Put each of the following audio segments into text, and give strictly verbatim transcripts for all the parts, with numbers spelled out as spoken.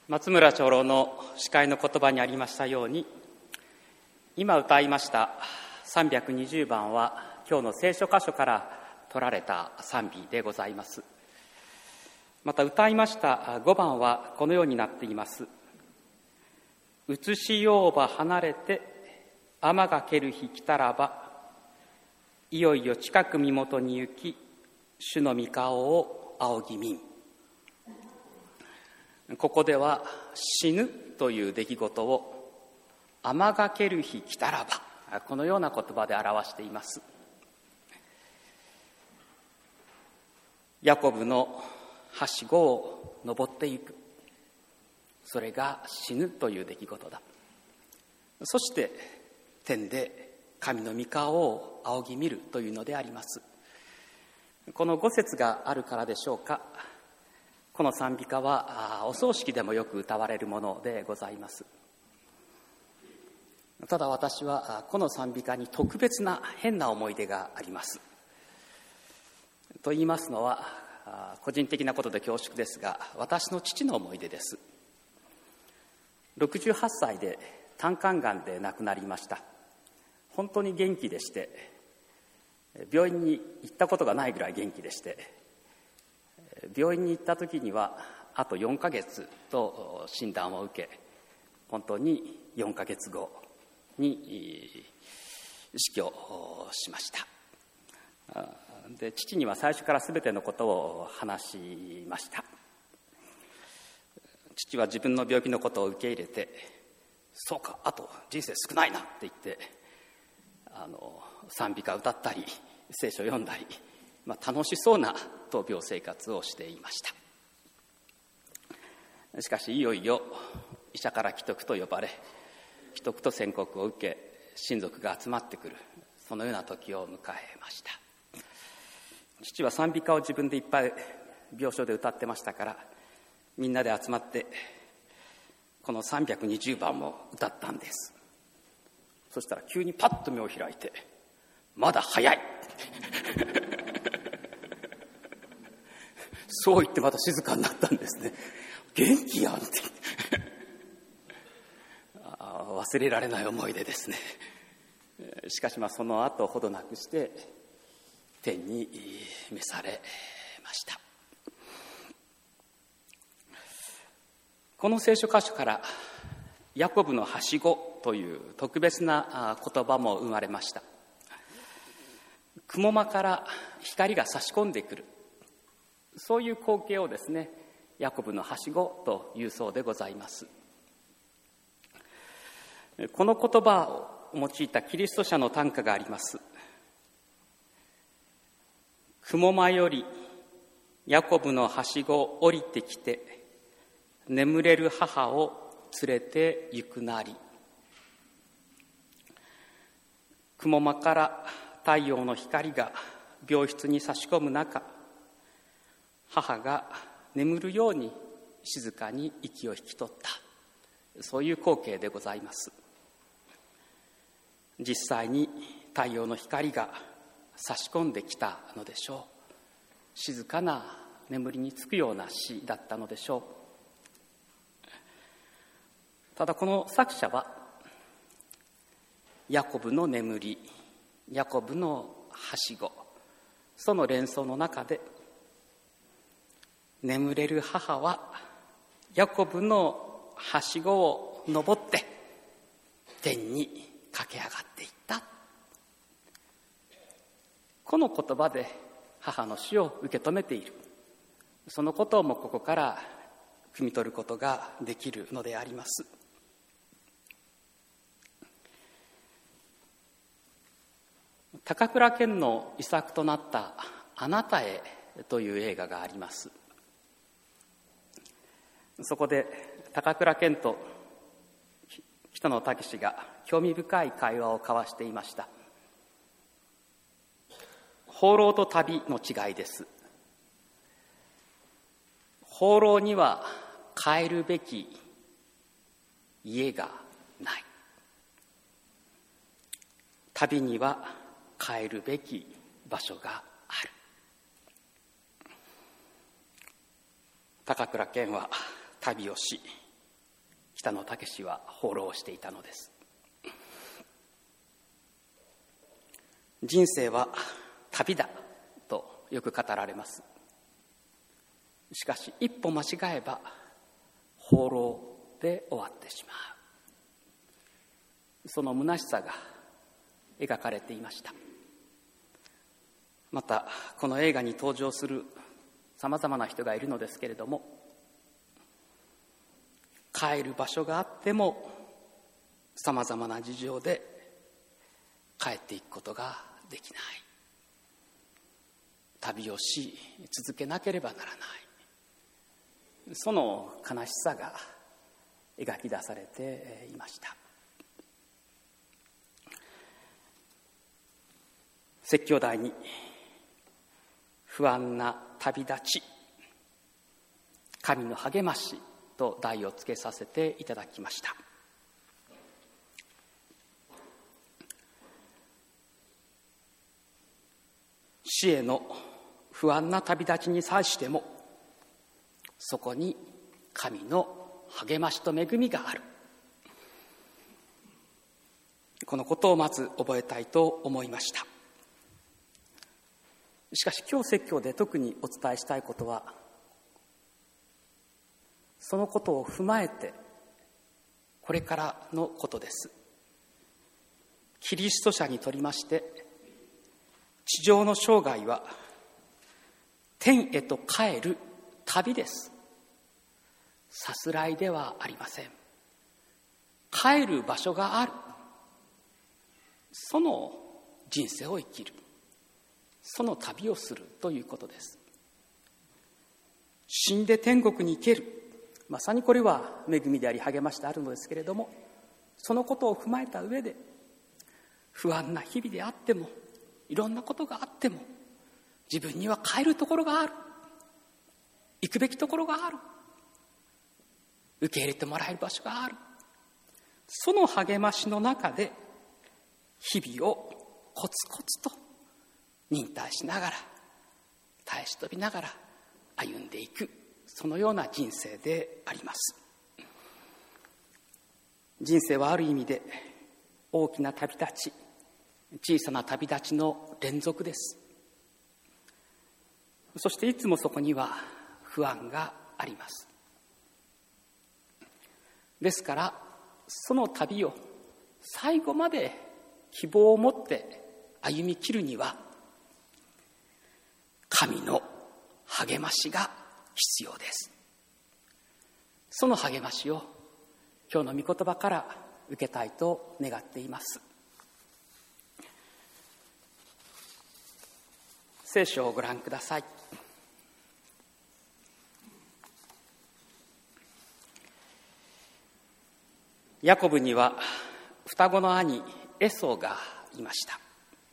松村長老の司会の言葉にありましたように、今歌いましたさんびゃくにじゅうばんは今日の聖書箇所から取られた賛美でございます。また歌いましたごばんはこのようになっています。移しようば離れて雨がける日来たらば、いよいよ近く身元に行き、主の御顔を仰ぎみん。ここでは死ぬという出来事を雨がける日来たらば、このような言葉で表しています。ヤコブのはしごを登っていく、それが死ぬという出来事だ。そして天で神の御顔を仰ぎ見るというのであります。この五節があるからでしょうか、この賛美歌はお葬式でもよく歌われるものでございます。ただ私はこの賛美歌に特別な変な思い出があります。と言いますのは個人的なことで恐縮ですが、私の父の思い出です。ろくじゅうはっさいで胆管がんで亡くなりました。本当に元気でして、病院に行ったことがないぐらい元気でして、病院に行った時にはあとよんかげつと診断を受け、本当によんかげつごに死去しました。で、父には最初から全てのことを話しました。父は自分の病気のことを受け入れて、そうか、あと人生少ないなって言って、あの賛美歌歌ったり聖書を読んだり、まあ、楽しそうな闘病生活をしていました。しかしいよいよ医者から危篤と呼ばれ、危篤と宣告を受け、親族が集まってくる、そのような時を迎えました。父は賛美歌を自分でいっぱい病床で歌ってましたから、みんなで集まってこのさんびゃくにじゅうばんも歌ったんです。そしたら急にパッと目を開いて、まだ早いそう言ってまた静かになったんですね。元気やんって忘れられない思い出ですね。しかしまあその後ほどなくして天に召されました。この聖書箇所からヤコブのはしごという特別な言葉も生まれました。雲間から光が差し込んでくる、そういう光景をですね、ヤコブのはしごというそうでございます。この言葉を用いたキリスト者の短歌があります。雲間よりヤコブのはしご降りてきて、眠れる母を連れて行くなり。雲間から太陽の光が病室に差し込む中、母が眠るように静かに息を引き取った、そういう光景でございます。実際に太陽の光が差し込んできたのでしょう。静かな眠りにつくような詩だったのでしょう。ただこの作者はヤコブの眠り、ヤコブのはしご、その連想の中で、眠れる母はヤコブのはしごを登って天に駆け上がっていった、この言葉で母の死を受け止めている、そのことをもここから汲み取ることができるのであります。高倉健の遺作となったあなたへという映画があります。そこで高倉健と北野武が興味深い会話を交わしていました。放浪と旅の違いです。放浪には帰るべき家がない。旅には帰るべき場所がある。高倉健は旅をし、 北野武は放浪していたのです。人生は旅だとよく語られます。しかし一歩間違えば放浪で終わってしまう。その虚しさが描かれていました。またこの映画に登場するさまざまな人がいるのですけれども、帰る場所があってもさまざまな事情で帰っていくことができない。旅をし続けなければならない。その悲しさが描き出されていました。説教題に不安な旅立ち、神の励ましと題をつけさせていただきました。死への不安な旅立ちに際しても、そこに神の励ましと恵みがある。このことをまず覚えたいと思いました。しかし今日説教で特にお伝えしたいことは、そのことを踏まえてこれからのことです。キリスト者にとりまして地上の生涯は天へと帰る旅です。さすらいではありません。帰る場所がある。その人生を生きる、その旅をするということです。死んで天国に行ける、まさにこれは恵みであり励ましであるのですけれども、そのことを踏まえた上で、不安な日々であっても、いろんなことがあっても、自分には帰るところがある、行くべきところがある、受け入れてもらえる場所がある。その励ましの中で日々をコツコツと忍耐しながら、耐え忍びながら歩んでいく、そのような人生であります。人生はある意味で大きな旅立ち、小さな旅立ちの連続です。そしていつもそこには不安があります。ですからその旅を最後まで希望を持って歩み切るには、神の励ましが必要です。その励ましを今日の御言葉から受けたいと願っています。聖書をご覧ください。ヤコブには双子の兄エソウがいました。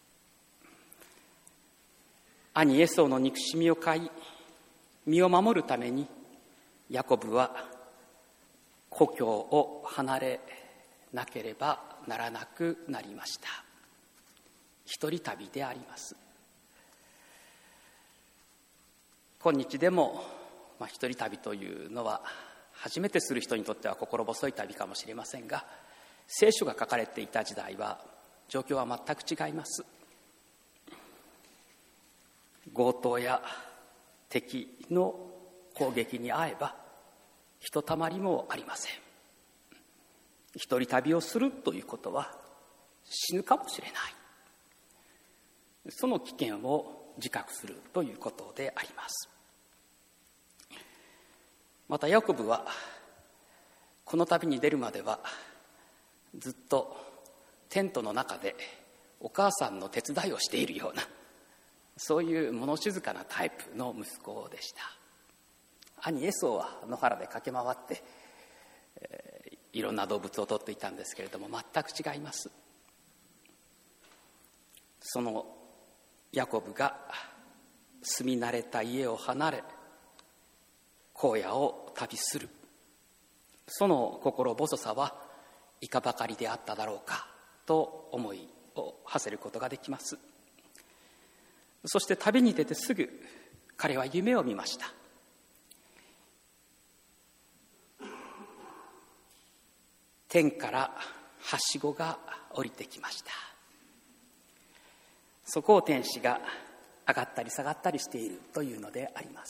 兄エソウの憎しみを買い、身を守るためにヤコブは故郷を離れなければならなくなりました。一人旅であります。今日でも、まあ、一人旅というのは初めてする人にとっては心細い旅かもしれませんが、聖書が書かれていた時代は状況は全く違います。強盗や敵の攻撃に遭えばひとたまりもありません。一人旅をするということは死ぬかもしれない。その危険を自覚するということであります。またヤコブはこの旅に出るまではずっとテントの中でお母さんの手伝いをしているような、そういう物静かなタイプの息子でした。兄エソウは野原で駆け回って、えー、いろんな動物を取っていたんですけれども、全く違います。そのヤコブが住み慣れた家を離れ荒野を旅する、その心細さはいかばかりであっただろうかと思いを馳せることができます。そして旅に出てすぐ彼は夢を見ました。 天からはしごが降りてきました。そこを天使が上がったり下がったりしているというのであります。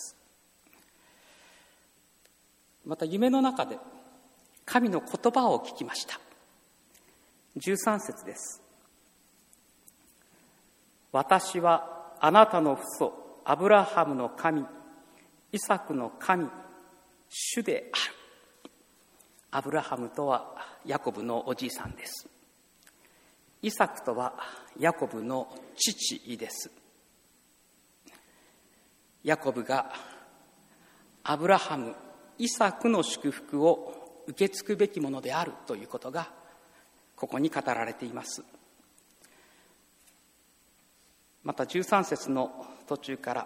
また夢の中で神の言葉を聞きました。じゅうさん節です。私はあなたの父祖アブラハムの神、イサクの神、主である。アブラハムとはヤコブのおじいさんです。イサクとはヤコブの父です。ヤコブがアブラハム、イサクの祝福を受け継ぐべきものであるということがここに語られています。またじゅうさん節の途中から、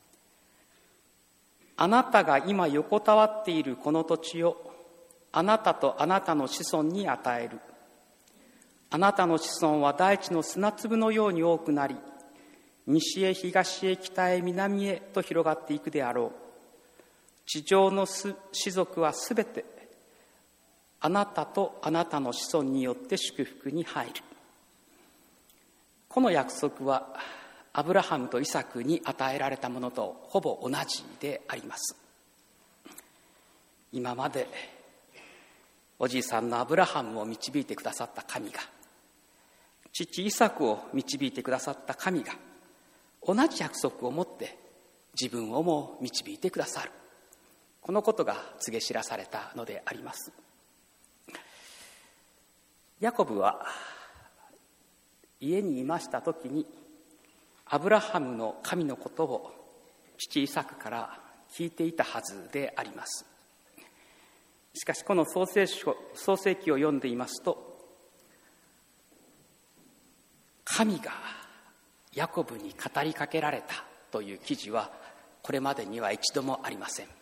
あなたが今横たわっているこの土地をあなたとあなたの子孫に与える。あなたの子孫は大地の砂粒のように多くなり、西へ東へ北へ南へと広がっていくであろう。地上の種族はすべてあなたとあなたの子孫によって祝福に入る。この約束はアブラハムとイサクに与えられたものとほぼ同じであります。今までおじいさんのアブラハムを導いてくださった神が、父イサクを導いてくださった神が、同じ約束を持って自分をも導いてくださる。このことが告げ知らされたのであります。ヤコブは家にいましたときにアブラハムの神のことを父イサクから聞いていたはずであります。しかしこの創世書、創世記を読んでいますと、神がヤコブに語りかけられたという記事はこれまでには一度もありません。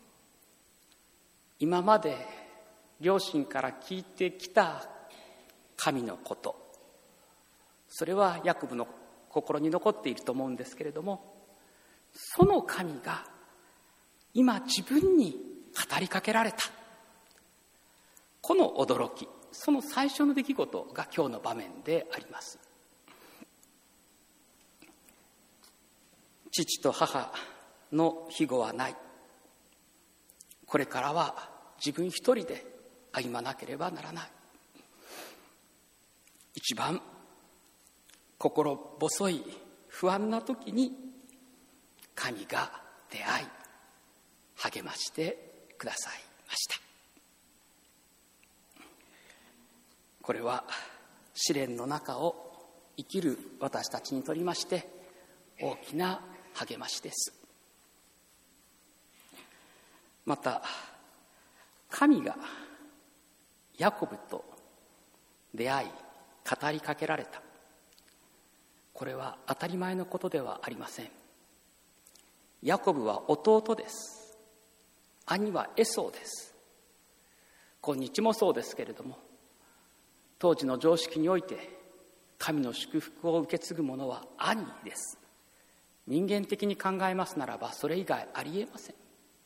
今まで両親から聞いてきた神のこと、それはヤコブの心に残っていると思うんですけれども、その神が今自分に語りかけられた、この驚き、その最初の出来事が今日の場面であります。父と母の庇護はない。これからは自分一人で歩まなければならない。一番心細い不安な時に神が出会い励ましてくださいました。これは試練の中を生きる私たちにとりまして大きな励ましです。また神がヤコブと出会い語りかけられた、これは当たり前のことではありません。ヤコブは弟です。兄はエソーです。今日もそうですけれども、当時の常識において神の祝福を受け継ぐ者は兄です。人間的に考えますならばそれ以外ありえません。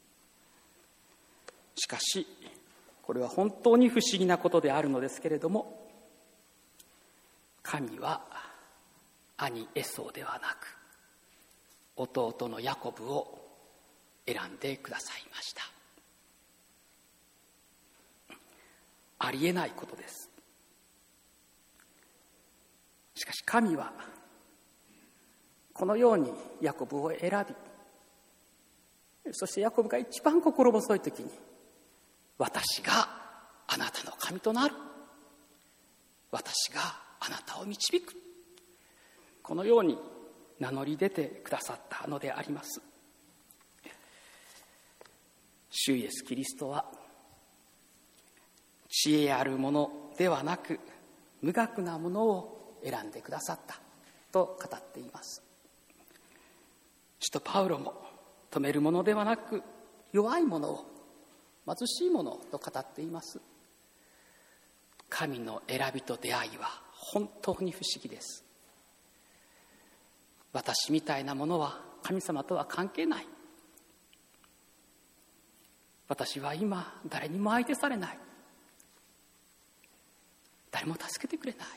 しかしこれは本当に不思議なことであるのですけれども、神は兄エソーではなく弟のヤコブを選んでくださいました。ありえないことです。しかし神はこのようにヤコブを選び、そしてヤコブが一番心細い時に、私があなたの神となる、私があなたを導く、このように名乗り出てくださったのであります。主イエスキリストは知恵あるものではなく無学なものを選んでくださったと語っています。使徒パウロも止めるものではなく弱いものを、貧しいものと語っています。神の選びと出会いは本当に不思議です。私みたいなものは神様とは関係ない。私は今誰にも相手されない。 誰も助けてくれない。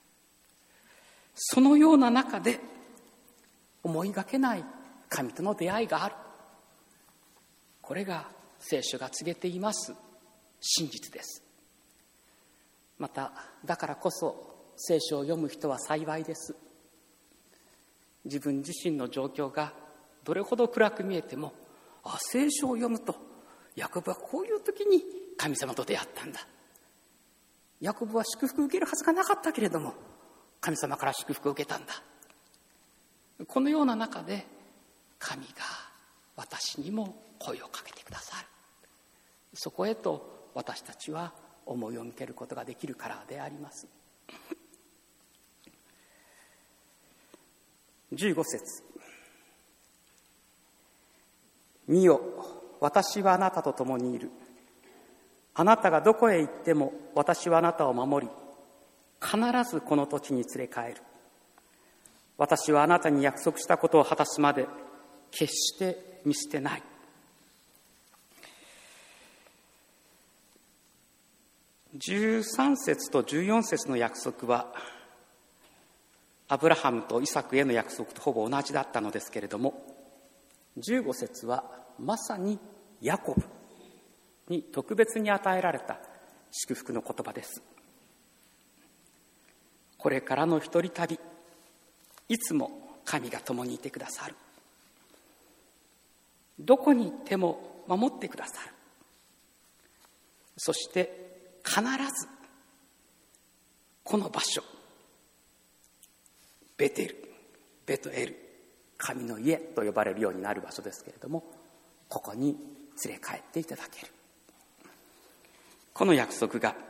そのような中で思いがけない神との出会いがある。これが聖書が告げています真実です。まただからこそ聖書を読む人は幸いです。自分自身の状況がどれほど暗く見えても、あ、聖書を読むとヤコブはこういう時に神様と出会ったんだ。ヤコブは祝福を受けるはずがなかったけれども神様から祝福を受けたんだ。このような中で神が私にも声をかけてくださる。そこへと私たちは思いを向けることができるからであります。じゅうご節、見よ、私はあなたと共にいる。あなたがどこへ行っても私はあなたを守り、必ずこの土地に連れ帰る。私はあなたに約束したことを果たすまで決して見捨てない。じゅうさん節とじゅうよん節の約束はアブラハムとイサクへの約束とほぼ同じだったのですけれども、じゅうご節はまさにヤコブに特別に与えられた祝福の言葉です。これからの一人旅、いつも神が共にいてくださる。どこに行っても守ってくださる。そして必ずこの場所、ベテル、ベトエル、神の家と呼ばれるようになる場所ですけれども、ここに連れ帰っていただける。この約束が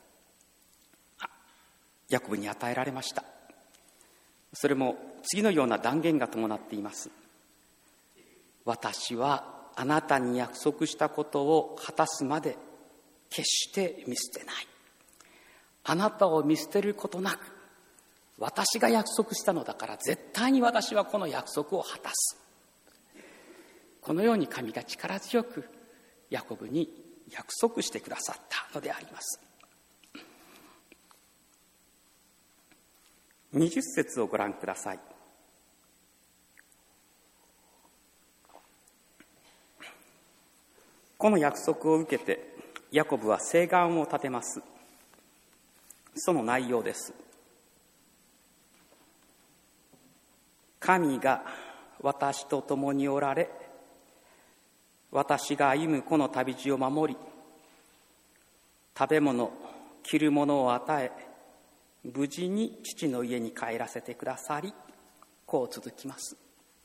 ヤコブに与えられました。それも次のような断言が伴っています。私はあなたに約束したことを果たすまで決して見捨てない。あなたを見捨てることなく、私が約束したのだから絶対に私はこの約束を果たす。このように神が力強くヤコブに約束してくださったのであります。にじゅう節をご覧ください。この約束を受けてヤコブは誓願を立てます。その内容です。神が私と共におられ、私が歩むこの旅路を守り、食べ物、着るものを与え、無事に父の家に帰らせてくださり、こう続きます。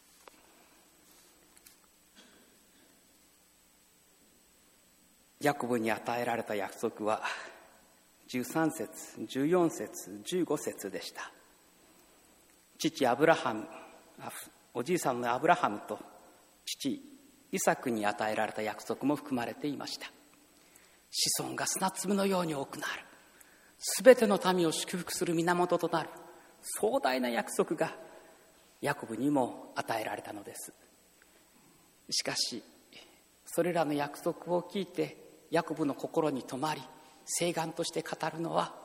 ヤコブに与えられた約束はじゅうさん節、じゅうよん節、じゅうご節でした。父アブラハム、おじいさんのアブラハムと父イサクに与えられた約束も含まれていました。子孫が砂粒のように多くなる、すべての民を祝福する源となる壮大な約束がヤコブにも与えられたのです。しかしそれらの約束を聞いてヤコブの心に留まり、誓願として語るのは、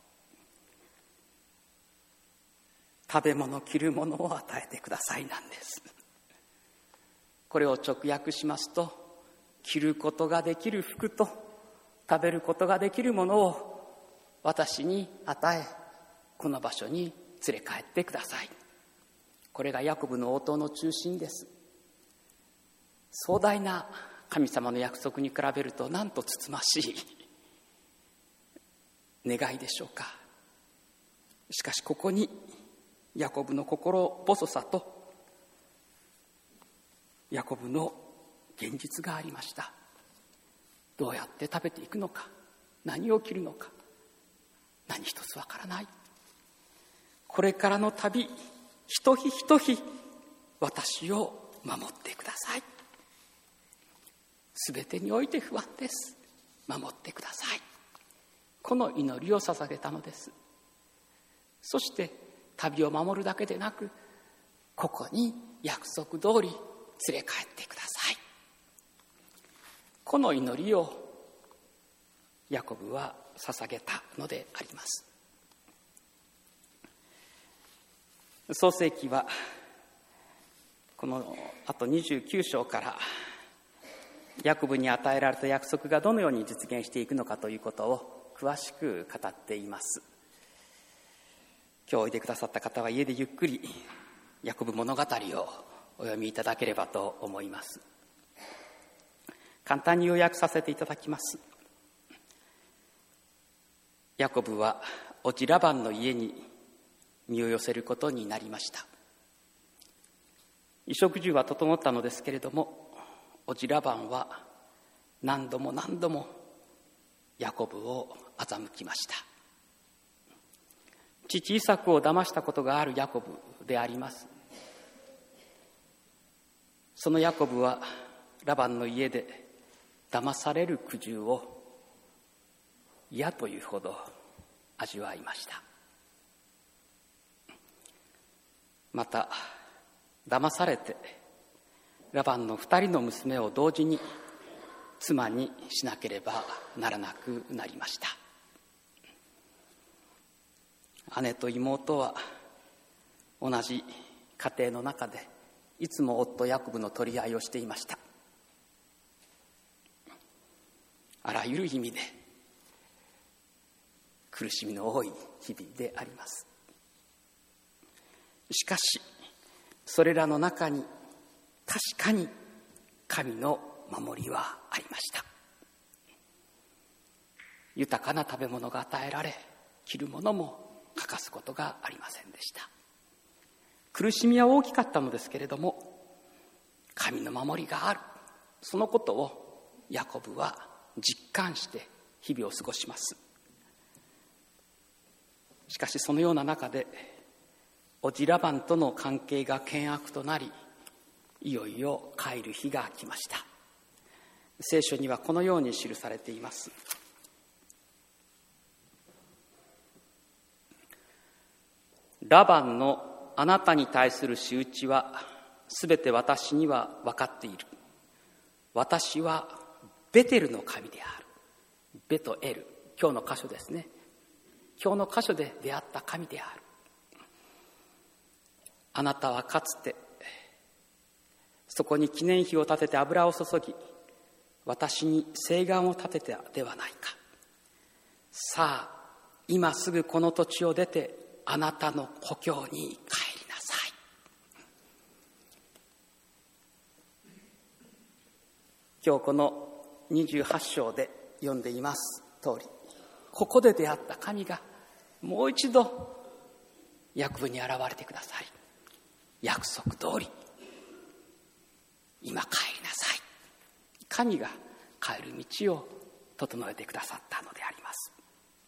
食べ物、着るものを与えてくださいなんです。これを直訳しますと、着ることができる服と食べることができるものを私に与え、この場所に連れ帰ってください。これがヤコブの応答の中心です。壮大な神様の約束に比べるとなんとつつましい願いでしょうか。しかしここにヤコブの心細さとヤコブの現実がありました。どうやって食べていくのか、何を着るのか、何一つわからない。これからの旅、一日一日私を守ってください。すべてにおいて不安です。守ってください。この祈りを捧げたのです。そして旅を守るだけでなく、ここに約束通り連れ帰ってください。この祈りをヤコブは捧げたのであります。 創世記はこのあとにじゅうきゅう章からヤコブに与えられた約束がどのように実現していくのかということを詳しく語っています。今日おいでくださった方は家でゆっくりヤコブ物語をお読みいただければと思います。簡単に要約させていただきます。ヤコブは叔父ラバンの家に身を寄せることになりました。衣食住は整ったのですけれども、叔父ラバンは何度も何度もヤコブを欺きました。父イサクを騙したことがあるヤコブであります。そのヤコブはラバンの家で騙される苦渋を嫌というほど味わいました。また騙されてラバンの二人の娘を同時に妻にしなければならなくなりました。姉と妹は同じ家庭の中でいつも夫ヤコブの取り合いをしていました。あらゆる意味で苦しみの多い日々であります。しかしそれらの中に確かに神の守りはありました。豊かな食べ物が与えられ、着るものも欠かすことがありませんでした。苦しみは大きかったのですけれども、神の守りがある、そのことをヤコブは実感して日々を過ごします。しかしそのような中で叔父ラバンとの関係が険悪となり、いよいよ帰る日が来ました。聖書にはこのように記されています。ラバンのあなたに対する仕打ちはすべて私には分かっている。私はベテルの神である。ベとエル、今日の箇所ですね。今日の箇所で出会った神である。あなたはかつてそこに記念碑を建てて油を注ぎ、私に誓願を立てたではないか。さあ今すぐこの土地を出てあなたの故郷に帰りなさい。今日このにじゅうはち章で読んでいます通り、ここで出会った神がもう一度ヤコブに現れてください。約束通り今帰りなさい。神が帰る道を整えてくださったのであります。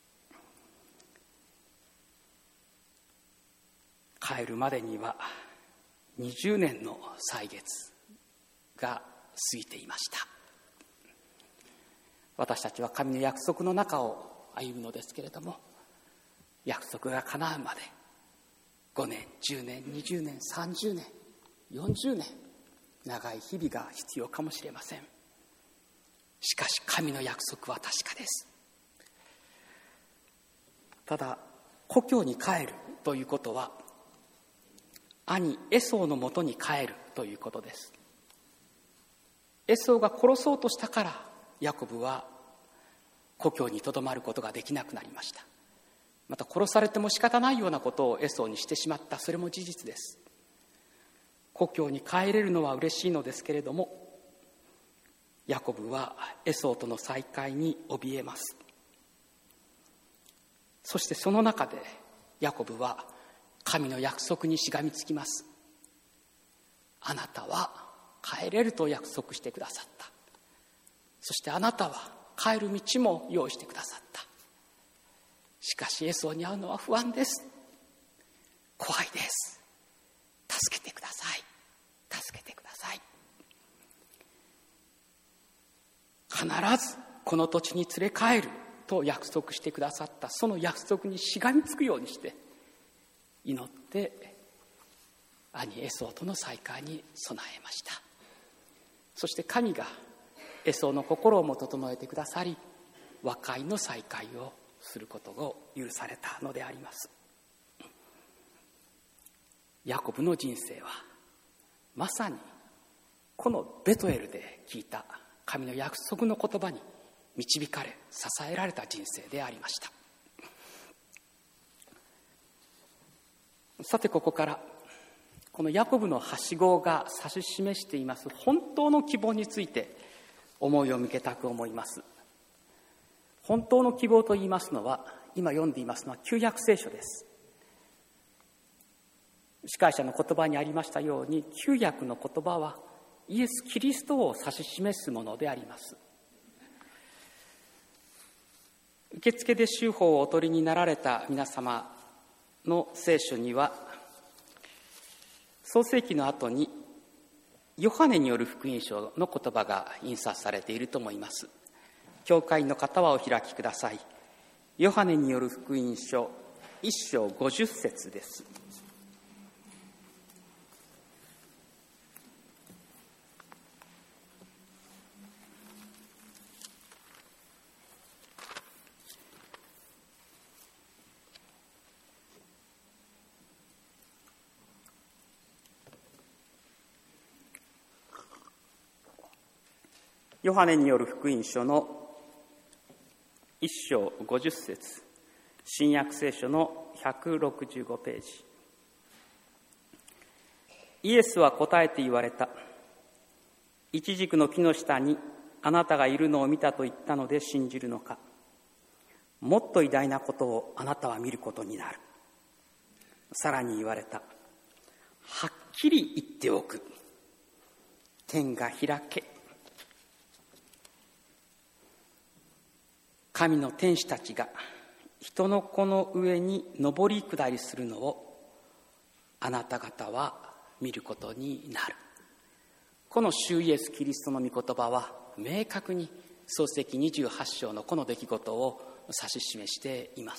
帰るまでにはにじゅうねんの歳月が過ぎていました。私たちは神の約束の中を歩むのですけれども、約束が叶うまでごねん、じゅうねん、にじゅうねん、さんじゅうねん、よんじゅうねん、長い日々が必要かもしれません。しかし神の約束は確かです。ただ故郷に帰るということは兄エソーのもとに帰るということです。エソーが殺そうとしたからヤコブは故郷にとどまることができなくなりました。また殺されても仕方ないようなことをエソーにしてしまった、それも事実です。故郷に帰れるのは嬉しいのですけれども、ヤコブはエソーとの再会に怯えます。そしてその中でヤコブは神の約束にしがみつきます。あなたは帰れると約束してくださった。そしてあなたは帰る道も用意してくださった。しかしエソーに会うのは不安です。怖いです。助けてください。助けてください。必ずこの土地に連れ帰ると約束してくださった、その約束にしがみつくようにして祈って兄エソーとの再会に備えました。そして神がエソーの心をも整えてくださり、和解の再会をすることを許されたのであります。 ヤコブの人生はまさにこのベトエルで聞いた神の約束の言葉に導かれ支えられた人生でありました。さて、ここからこのヤコブのはしごが指し示しています本当の希望について思いを向けたく思います。本当の希望と言いますのは、今読んでいますのは旧約聖書です。司会者の言葉にありましたように、旧約の言葉はイエス・キリストを指し示すものであります。受付で修法をお取りになられた皆様の聖書には、創世記の後にヨハネによる福音書の言葉が印刷されていると思います。教会の方はお開きください。ヨハネによる福音書一章五十節です。ヨハネによる福音書の一章五十節、新約聖書のひゃくろくじゅうごページ。イエスは答えて言われた。イチジクの木の下にあなたがいるのを見たと言ったので信じるのか。もっと偉大なことをあなたは見ることになる。さらに言われた。はっきり言っておく。天が開け。神の天使たちが人の子の上に上り下りするのをあなた方は見ることになる。この主イエスキリストの御言葉は明確に創世記にじゅうはち章のこの出来事を指し示しています。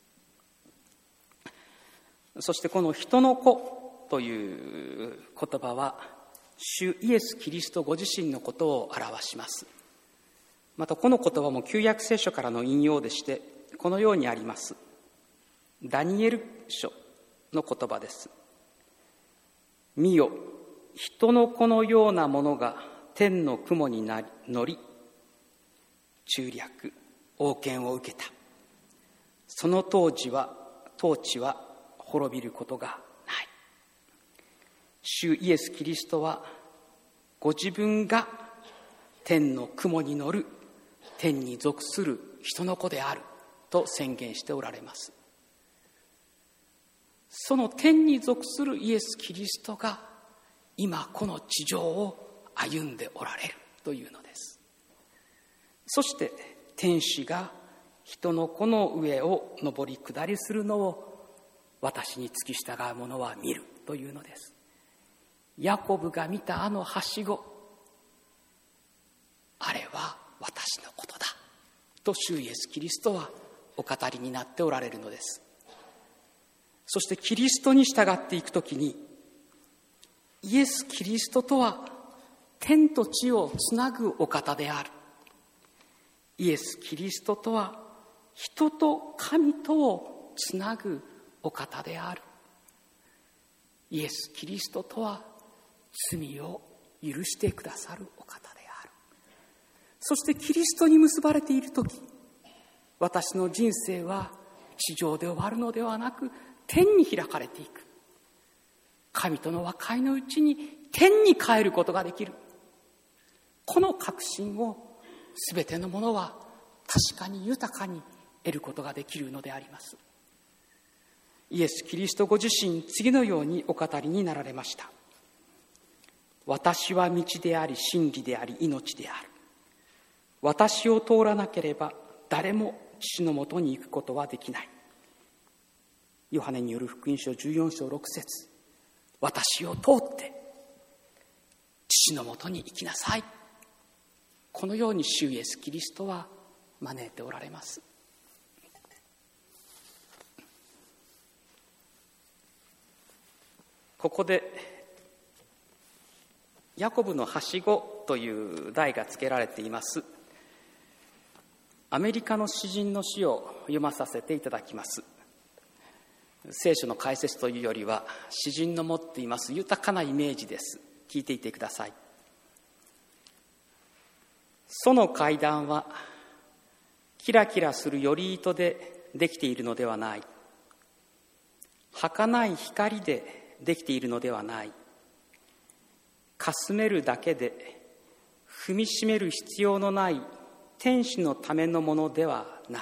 そしてこの人の子という言葉は主イエスキリストご自身のことを表します。またこの言葉も旧約聖書からの引用でして、このようにあります。ダニエル書の言葉です。見よ、人の子のようなものが天の雲に乗り、中略、王権を受けた。その当時は、統治は滅びることがない。主イエス・キリストは、ご自分が天の雲に乗る、天に属する人の子であると宣言しておられます。その天に属するイエス・キリストが今この地上を歩んでおられるというのです。そして天使が人の子の上を上り下りするのを私に付き従う者は見るというのです。ヤコブが見たあのはしご、あれは私のことだと主イエスキリストはお語りになっておられるのです。そしてキリストに従っていくときに、イエスキリストとは天と地をつなぐお方である。イエスキリストとは人と神とをつなぐお方である。イエスキリストとは罪を許してくださるお方である。そしてキリストに結ばれているとき、私の人生は地上で終わるのではなく天に開かれていく。神との和解のうちに天に帰ることができる。この確信をすべてのものは確かに豊かに得ることができるのであります。イエス・キリストご自身、次のようにお語りになられました。私は道であり真理であり命である。私を通らなければ誰も父のもとに行くことはできない。ヨハネによる福音書じゅうよん章ろく節、私を通って父のもとに行きなさい。このように主イエスキリストは招いておられます。ここでヤコブのはしごという題が付けられていますアメリカの詩人の詩を読まさせていただきます。 聖書の解説というよりは詩人の持っています豊かなイメージです。聞いていてください。その階段はキラキラする頼糸でできているのではない。儚い光でできているのではない。かすめるだけで踏みしめる必要のない天使のためのものではない。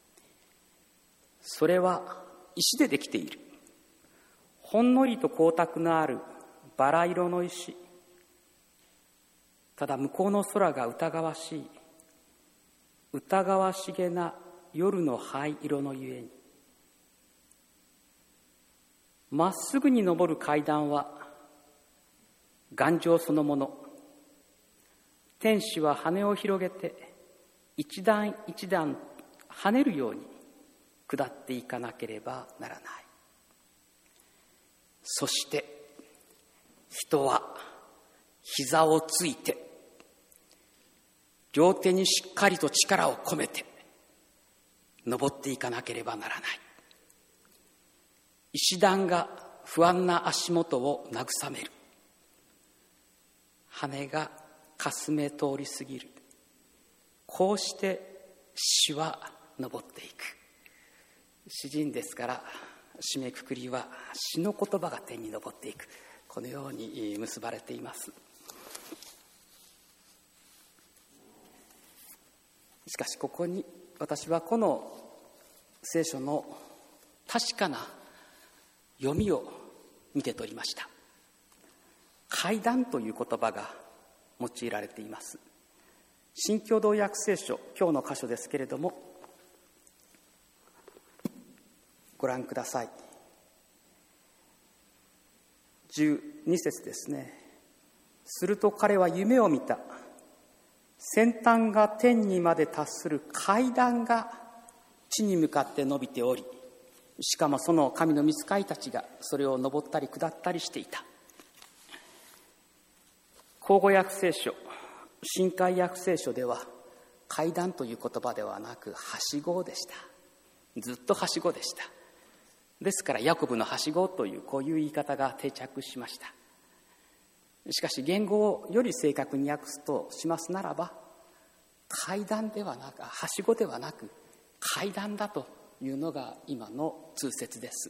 それは石でできている。ほんのりと光沢のあるバラ色の石。ただ向こうの空が疑わしい。疑わしげな夜の灰色のゆえに。まっすぐに登る階段は頑丈そのもの。天使は羽を広げて一段一段跳ねるように下っていかなければならない。そして人は膝をついて両手にしっかりと力を込めて登っていかなければならない。石段が不安な足元を慰める。羽がかすめ通り過ぎる。こうして詩は登っていく。詩人ですから締めくくりは詩の言葉が天に登っていく。このように結ばれています。しかしここに私はこの聖書の確かな読みを見て取りました。階段という言葉が用いられています。新共同訳聖書、今日の箇所ですけれども、ご覧ください。じゅうに節ですね。すると彼は夢を見た。先端が天にまで達する階段が地に向かって伸びており、しかもその神の御使いたちがそれを登ったり下ったりしていた。口語訳聖書、新海訳聖書では階段という言葉ではなくはしごでした。ずっとはしごでした。ですからヤコブのはしごというこういう言い方が定着しました。しかし言語をより正確に訳すとしますならば、階段ではなくはしごではなく階段だというのが今の通説です。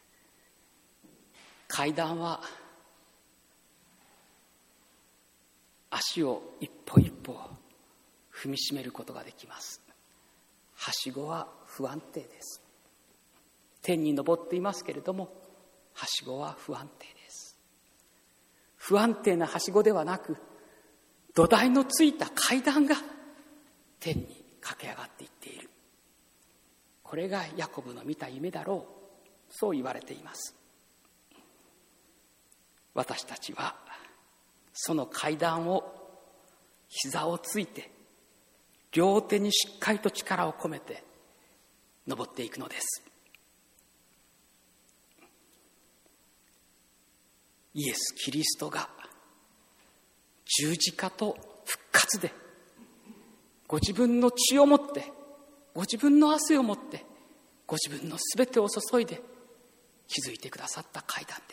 階段は足を一歩一歩踏みしめることができます。はしごは不安定です。天に登っていますけれども、はしごは不安定です。不安定なはしごではなく、土台のついた階段が天に駆け上がっていっている。これがヤコブの見た夢だろう。そう言われています。私たちはその階段を膝をついて両手にしっかりと力を込めて登っていくのです。イエス・キリストが十字架と復活でご自分の血をもってご自分の汗をもってご自分のすべてを注いで築いてくださった階段です。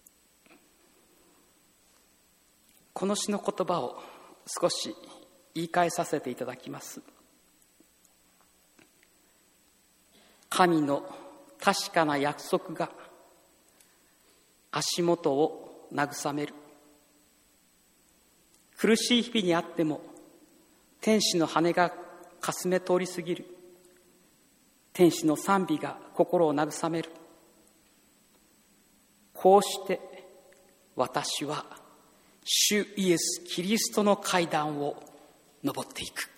この詩の言葉を少し言い換えさせていただきます。神の確かな約束が足元を慰める。苦しい日々にあっても天使の羽がかすめ通り過ぎる。天使の賛美が心を慰める。こうして私は主イエス・キリストの階段を登っていく。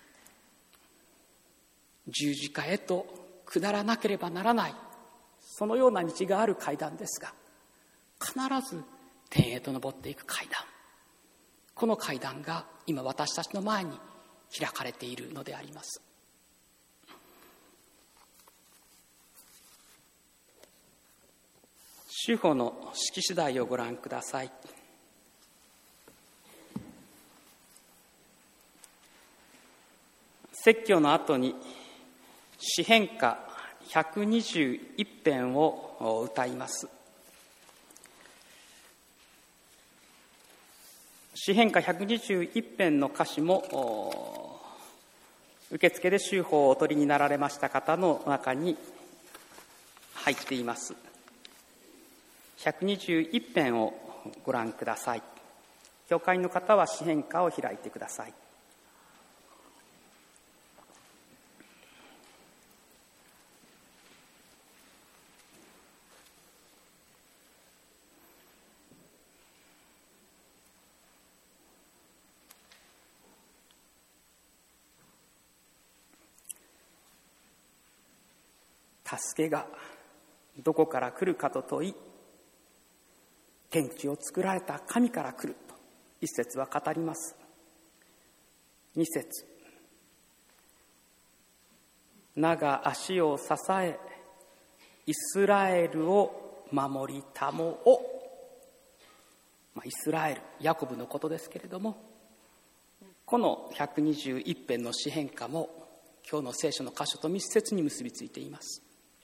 十字架へと下らなければならない、そのような道がある階段ですが、必ず天へと登っていく階段。この階段が今私たちの前に開かれているのであります。主法の式次第をご覧ください。説教の後に詩編歌ひゃくにじゅういち編を歌います。詩編歌ひゃくにじゅういち編の歌詞も受付で修法をお取りになられました方の中に入っています。ひゃくにじゅういち編をご覧ください。教会の方は詩編歌を開いてください。助けがどこから来るかと問い、天地を作られた神から来ると一節は語ります。二節、名が足を支えイスラエルを守りたもお、まあ、イスラエルヤコブのことですけれども、このひゃくにじゅういち編の詩編歌も今日の聖書の箇所と密接に結びついています。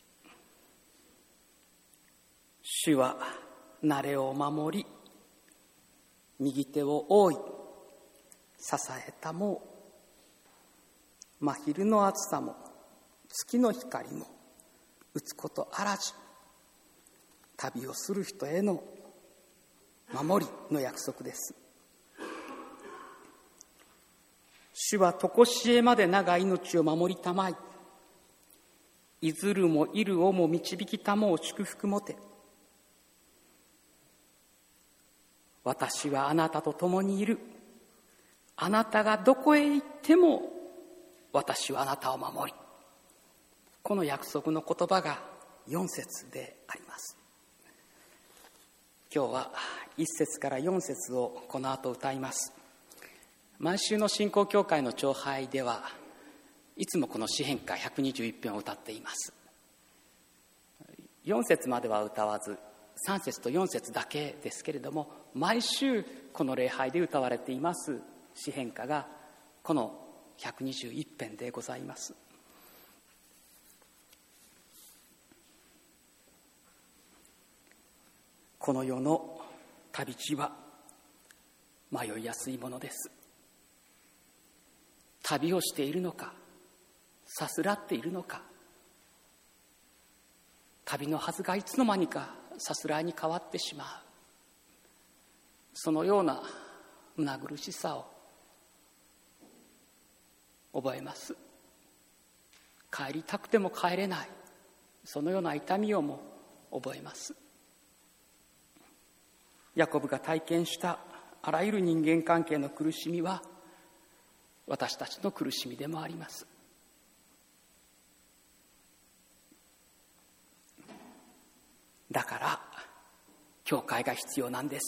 主は慣れを守り、右手を覆い支えたもう、真昼の暑さも月の光も打つことあらず、旅をする人への守りの約束です。主は常しえまで長い命を守りたまい、いずるもいるをも導きたもう祝福もて。私はあなたと共にいる。あなたがどこへ行っても私はあなたを守り。この約束の言葉がよん節であります。今日はいち節からよん節をこの後歌います。毎週の信仰教会の朝拝ではいつもこの詩編歌ひゃくにじゅういち編を歌っています。よん節までは歌わずさん節とよん節だけですけれども、毎週この礼拝で歌われています詩編歌がこのひゃくにじゅういち編でございます。この世の旅路は迷いやすいものです。旅をしているのか、さすらっているのか、旅のはずがいつの間にかさすらいに変わってしまう、そのような胸苦しさを覚えます。帰りたくても帰れない、そのような痛みをも覚えます。ヤコブが体験したあらゆる人間関係の苦しみは私たちの苦しみでもあります。だから教会が必要なんです。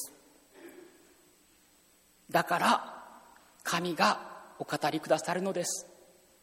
だから神がお語りくださるのです。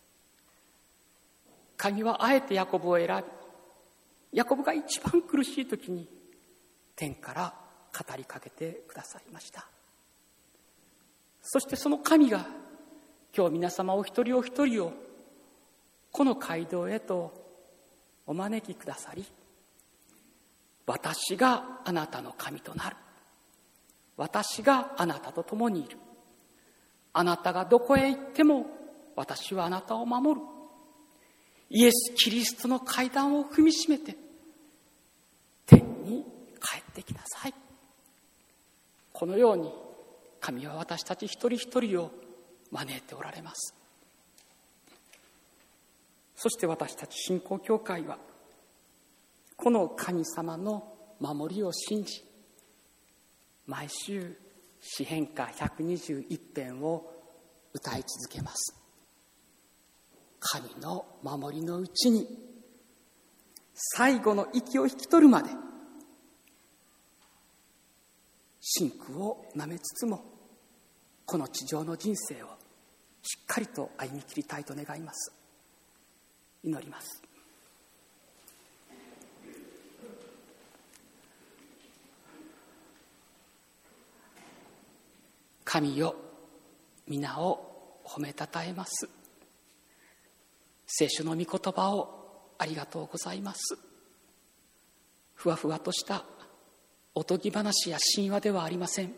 神はあえてヤコブを選び、ヤコブが一番苦しい時に天から語りかけてくださいました。そしてその神が今日皆様お一人お一人をこの街道へとお招きくださり、私があなたの神となる。私があなたと共にいる。あなたがどこへ行っても私はあなたを守る。イエス・キリストの階段を踏みしめて天に帰ってきなさい。このように神は私たち一人一人を招いておられます。そして私たち信仰教会はこの神様の守りを信じ、毎週詩編歌ひゃくにじゅういち編を歌い続けます。神の守りのうちに最後の息を引き取るまで真空をなめつつもこの地上の人生をしっかりと歩み切りたいと願います。祈ります。神よ、皆を褒めたたえます。聖書の御言葉をありがとうございます。ふわふわとしたおとぎ話や神話ではありません。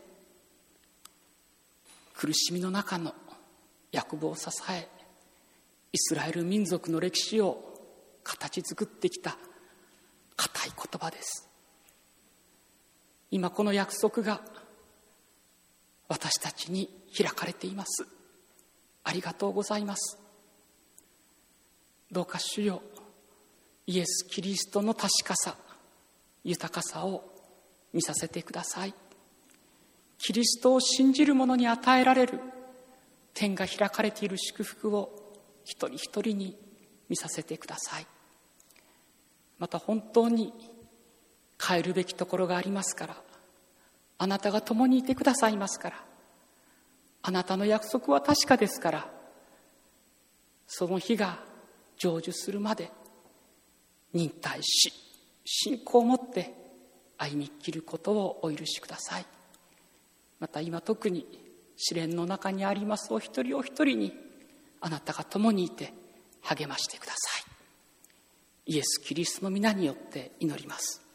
苦しみの中のヤコブを支え、イスラエル民族の歴史を形作ってきた固い言葉です。今この約束が私たちに開かれています。ありがとうございます。どうか主よ、イエス・キリストの確かさ、豊かさを見させてください。キリストを信じる者に与えられる天が開かれている祝福を一人一人に見させてください。また本当に変えるべきところがありますから、あなたが共にいてくださいますから、あなたの約束は確かですから、その日が成就するまで忍耐し、信仰を持って歩み切ることをお許しください。また今特に試練の中にありますお一人お一人に、あなたが共にいて励ましてください。イエス・キリストの皆によって祈ります。